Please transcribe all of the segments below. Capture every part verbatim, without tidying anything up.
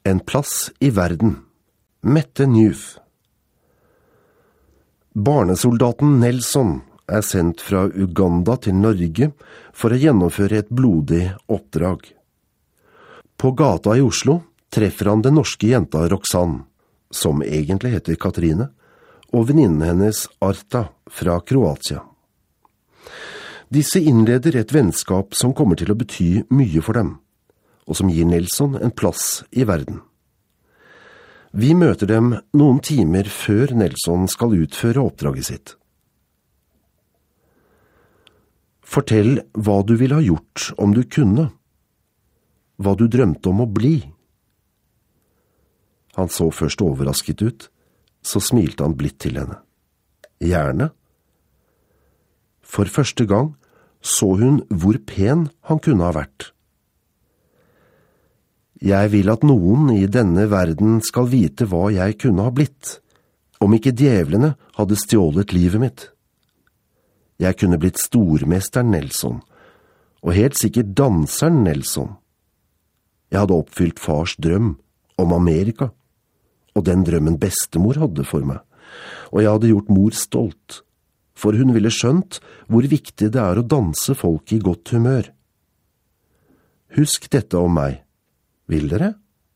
En plass i verden. Mette Newf. Barnesoldaten Nelson er sendt fra Uganda til Norge for å gjennomføre et blodig oppdrag. På gata i Oslo treffer han den norske jenta Roxanne, som egentlig heter Katrine, og venninnen hennes Arta fra Kroatia. Disse innleder et vennskap som kommer til å bety mye for dem, og som gir Nelson en plass i verden. Vi møter dem noen timer før Nelson skal utføre oppdraget sitt. Fortell hva du ville ha gjort om du kunne. Hva du drømte om å bli. Han så først overrasket ut, så smilte han blidt til henne. Gjerne. For første gang så hun hvor pen han kunne ha vært. Jeg vil at noen i denne verden skal vite hva jeg kunne ha blitt, om ikke djevlene hadde stjålet livet mitt. Jeg kunne blitt stormesteren Nelson, og helt sikkert danseren Nelson. Jeg hadde oppfylt fars drøm om Amerika, og den drømmen bestemor hadde for meg, og jeg hadde gjort mor stolt, for hun ville skjønt hvor viktig det er å danse folk i godt humør. Husk dette om meg. Vil dere?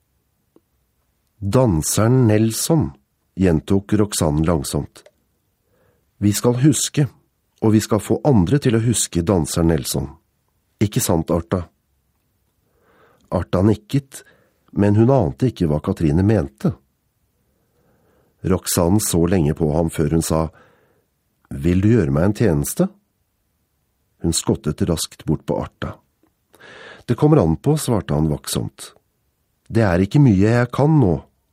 Danseren Nelson, gjentok Roxanne langsomt. Vi skal huske, og vi skal få andre til å huske danseren Nelson. Ikke sant, Arta? Arta nikket, men hun ante ikke hva Katrine mente. Roxanne så lenge på ham før hun sa, «Vil du gjøre meg en tjeneste?» Hun skottet raskt bort på Arta. «Det kommer an på», svarte han vakksomt. «Det er ikke mye jeg kan nå.»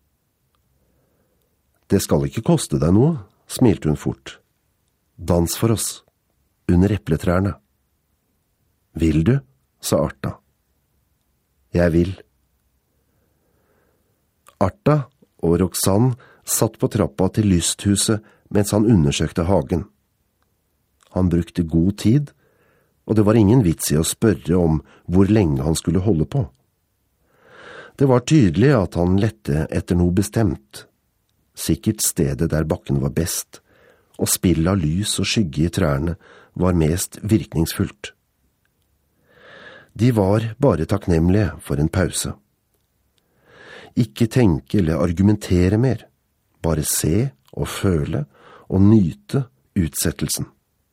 «Det skal ikke koste deg noe», smilte hun fort. «Dans for oss, under epletrærne.» «Vil du?» sa Arta. «Jeg vil.» Arta og Roxanne satt på trappa til lysthuset mens han undersøkte hagen. Han brukte god tid, og det var ingen vits i å spørre om hvor lenge han skulle holde på. Det var tydelig at han lette etter noe bestemt, sikkert stedet der bakken var best, og spill av lys og skygge i trærne var mest virkningsfullt. De var bare takknemlige for en pause. Ikke tenke eller argumentere mer, bare se og føle og nyte utsettelsen.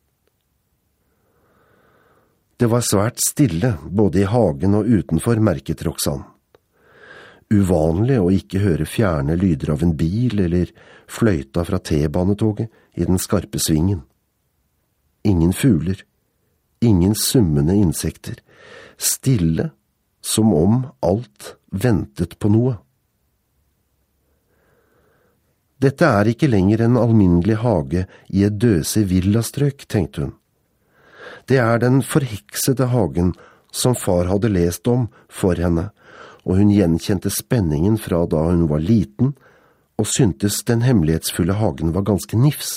Det var svært stille, både i hagen og utenfor, merket Roxanne. Uvanlig å ikke høre fjerne lyder av en bil eller fløyta fra T-banetoget i den skarpe svingen. Ingen fugler, ingen summende insekter, stille som om alt ventet på noe. Dette er ikke lenger en alminnelig hage i et døse villastrøk, tenkte hun. Det er den forheksede hagen som far hadde lest om for henne, og hun gjenkjente spenningen fra da hun var liten, og syntes den hemmelighetsfulle hagen var ganske nifs.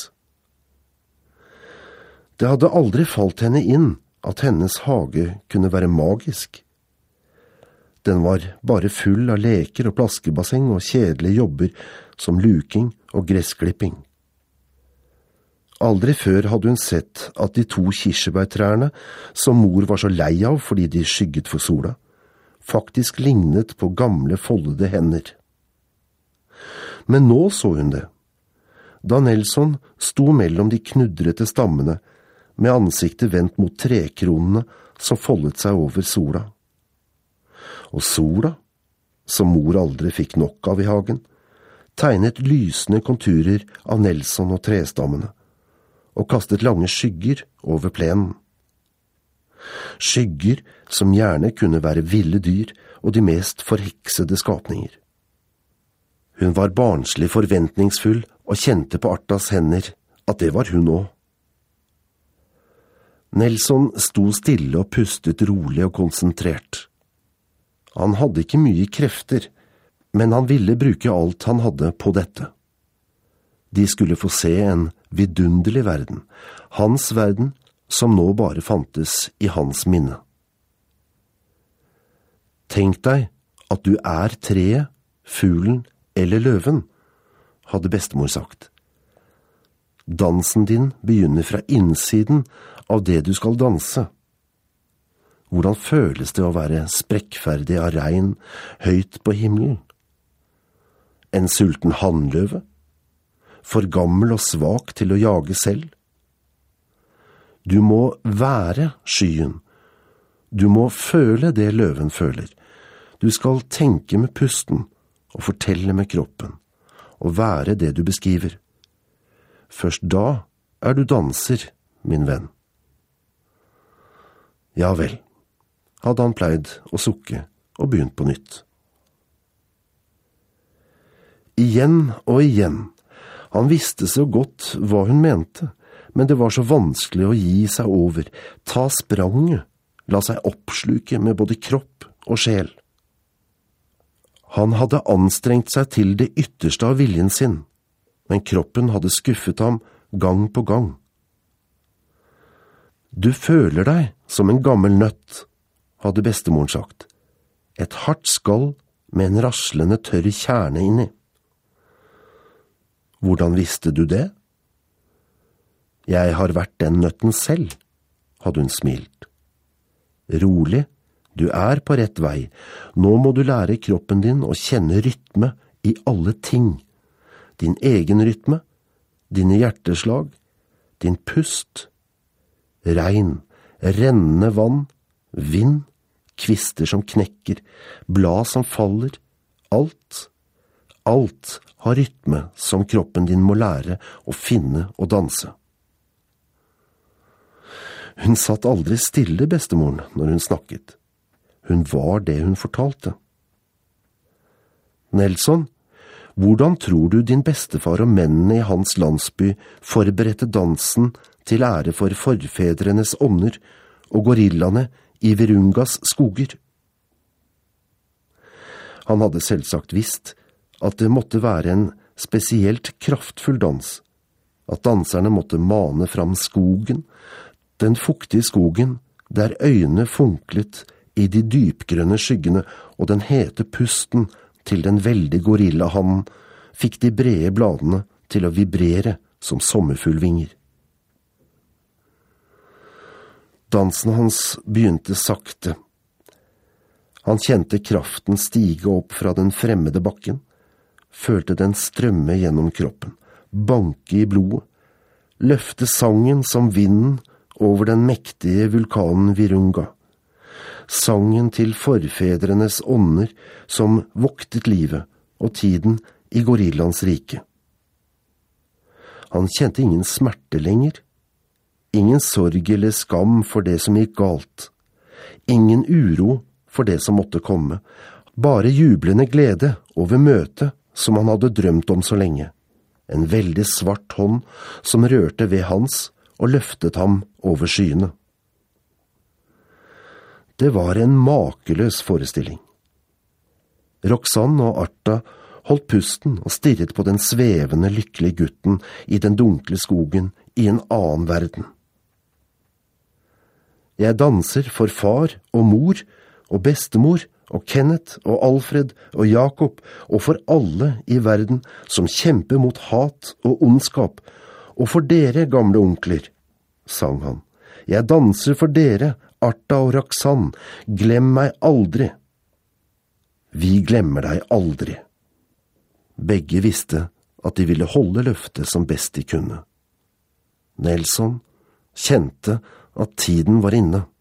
Det hadde aldri falt henne inn at hennes hage kunne være magisk. Den var bare full av leker og plaskebasseng og kjedelige jobber som luking og gressklipping. Aldri før hadde hun sett at de to kirsebærtrærne, som mor var så lei av fordi de skygget for sola, faktisk lignet på gamle foldede hender. Men nå så hun det. Da Nelson sto mellom de knudrete stammene, med ansiktet vendt mot trekronene som foldet seg over sola. Og sola, som mor aldri fikk nok av i hagen, tegnet lysende konturer av Nelson og trestammene, og kastet lange skygger over plenen. Skygger som gjerne kunne være ville dyr og de mest forheksede skapninger. Hun var barnslig forventningsfull og kjente på Artas hender at det var hun også. Nelson sto stille og pustet rolig og konsentrert. Han hadde ikke mye krefter, men han ville bruke alt han hadde på dette. De skulle få se en vidunderlig verden, hans verden, som nå bare fantes i hans minne. Tenk deg at du er treet fuglen eller løven, hadde bestemor sagt. Dansen din begynner fra innsiden av det du skal danse. Hvordan føles det å være sprekkferdig av regn høyt på himmelen? En sulten hannløve? For gammel og svak til å jage selv? Du må være skyen. Du må føle det løven føler. Du skal tenke med pusten og fortelle med kroppen, og være det du beskriver. Først da er du danser, min venn. Ja vel, hadde han pleid å sukke og begynt på nytt. Igjen og igjen. Han visste så godt hva hun mente, men det var så vanskelig å gi seg over, ta spranget, la seg oppsluke med både kropp og sjel. Han hadde anstrengt seg til det ytterste av viljen sin, men kroppen hadde skuffet ham gang på gang. Du føler deg som en gammel nøtt, hadde bestemoren sagt. Et hardt skall med en raslende tørr kjerne inni. Hvordan visste du det? Jeg har vært den nøtten selv, hadde hun smilt. Rolig, du er på rett vei. Nå må du lære kroppen din å kjenne rytme i alle ting. Din egen rytme, dine hjerteslag, din pust, regn, rennende vann, vind, kvister som knekker, blad som faller, alt, alt har rytme som kroppen din må lære å finne og danse. Hun satt aldri stille, bestemoren, når hun snakket. Hun var det hun fortalte. Nelson, hvordan tror du din bestefar og mennene i hans landsby forberedte dansen til ære for forfedrenes ånder og gorillaene i Virungas skoger? Han hadde selvsagt visst at det måtte være en spesielt kraftfull dans, at danserne måtte mane fram skogen, den fuktige skogen der øynene funklet i de dypgrønne skyggene, og den hete pusten til den veldige gorillahannen fikk de brede bladene til å vibrere som sommerfuglvinger. Dansen hans begynte sakte. Han kjente kraften stige opp fra den fremmede bakken, følte den strømme gjennom kroppen, banke i blodet, løfte sangen som vinden over den mektige vulkanen Virunga. Sangen til forfedrenes ånder som voktet livet og tiden i gorillans rike. Han kjente ingen smerte lenger, ingen sorg eller skam for det som gikk galt, ingen uro for det som måtte komme, bare jublende glede over møtet som han hadde drømt om så lenge. En veldig svart hånd som rørte ved hans og løftet ham over skyene. Det var en makeløs forestilling. Roxanne og Arta holdt pusten og stirret på den svevende, lykkelige gutten i den dunkle skogen i en annen verden. Jeg danser for far og mor og bestemor og Kenneth og Alfred og Jakob og for alle i verden som kjemper mot hat og ondskap, og for dere, gamle onkler, sang han. Jeg danser for dere, Arta og Roxanne, glem meg aldri. Vi glemmer deg aldri. Begge visste at de ville holde løftet som best de kunne. Nelson kjente at tiden var inne.